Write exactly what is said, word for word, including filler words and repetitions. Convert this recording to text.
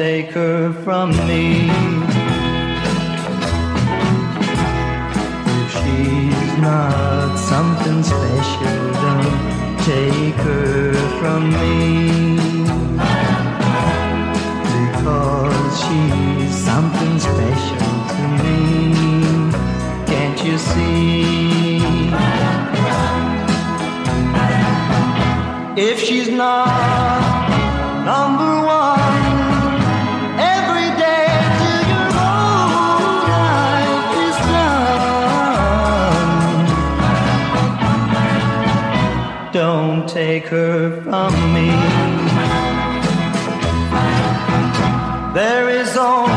take her from me. If she's not something special, don't take her from me. Because she's something special to me. Can't you see? If she's not number one, every day till your whole life is done, don't take her from me. There is only